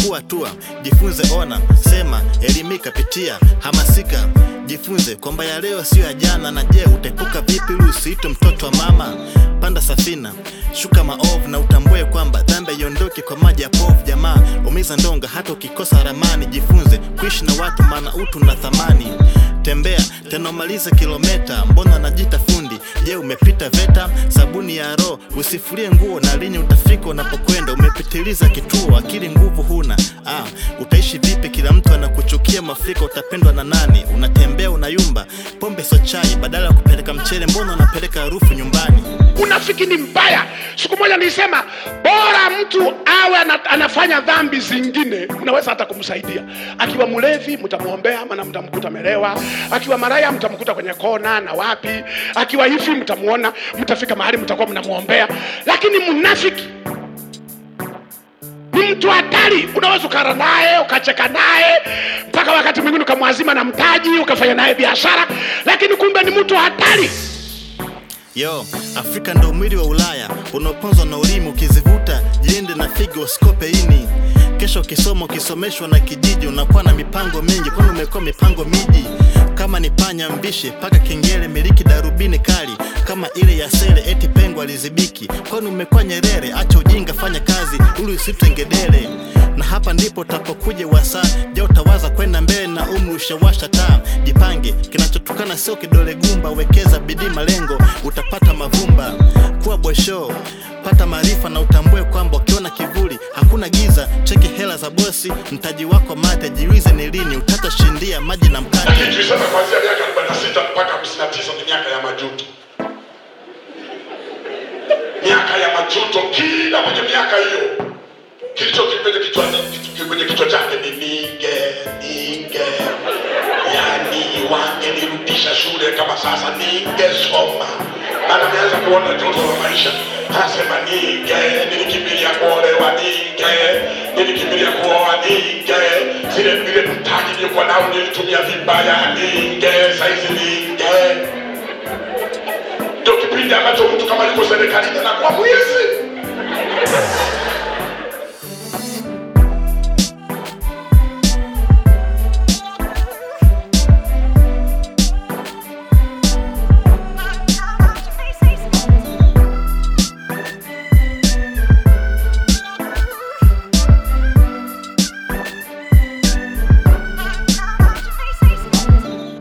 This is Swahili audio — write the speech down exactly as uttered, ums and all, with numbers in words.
chukua hatua, jifunze, ona, sema, elimika, pitia, hamasika. Jifunze kwamba ya leo sio ya jana. Na je, utaepuka vipi ili usiitwe mtoto wa mama? Panda safina, shuka maovu na utambue kwamba dhambi iondoke kwa maji ya povu. Jamaa, umiza ndonga hata ukikosa ramani. Jifunze kuishi na watu maana utu na thamani. Tembea tena umalize kilometa, mbona najita fundi? Je, umepita VETA? Sabuni ya roho usifulie nguo, na lini utafika unapokwenda? Umepitiliza kituo, akili nguvu huna. Ah, utaishi vipi? Kila mtu anakuchukia, mafrika utapendwa na nani? Unatembea unayumba, pombe so chai, badala ya kupeleka mchele mbona unapeleka harufu nyumbani? Unafiki ni mbaya. Siku moja nilisema bora mtu awe anafanya dhambi zingine, unaweza hata kumsaidia. Akiwa mlevi mtamuombea, maana mtamkuta melewa. Akiwa maraya mtamkuta kwenye kona na wapi. Akiwa hivi mtamuona, mtafika mahali mtakuwa mnamuombea. Lakini mnafiki ni mtu hatari. Unaweza ukara naye, ukacheka naye, mpaka wakati mwingine ukamwazima na mtaji, ukafanya naye biashara, lakini kumbe ni mtu hatari. Yo, Afrika ndo mwili wa Ulaya, unaoponzwa na ulimi. Ukizivuta jiende na figo usikope ini. Kesho ukisoma ukisomeshwa na kijiji, unakuwa na mipango mingi, kwani umekuwa mipango miji. Kama ni panya mbishe, paka kengele, miliki darubini kali kama ile ya sele, eti pengo alizibiki. Kwani umekuwa Nyerere, acha ujinga, fanya kazi uli usitengedele. Na hapa ndipo utapokuja wasa. Je, utawaza kwenda mbele na umri ushawasha taa? Jipange, kinachotukana sio kidole gumba. Wekeza bidii, malengo, utapata mavumba. Kuwa bosho, pata maarifa na utambue kwamba ukiona kivuli hakuna giza. Cheki hela za bosi, mtaji wako mate. Jiulize ni lini utatashindia maji na mkate. Lakini tulisema kuanzia miaka arobaini na sita mpaka hamsini na tisa ni miaka ya majuto. Miaka ya majuto. Kila mwenye miaka hiyo kilicho kipende kichwa kwenye kichwa chake ni ninge ninge, yani wangenirudisha shule kama sasa ningesoma. Maana nianza kuona joto la maisha. Nasema ninge, nilikimbilia kuolewa ninge, nilikimbilia kuoa ninge, zile vile mtaji nilikuwa nao nilitumia vibaya ninge, saizi ninge. Ndio kipindi ambacho mtu kama yuko serikalini anakuwa mwizi.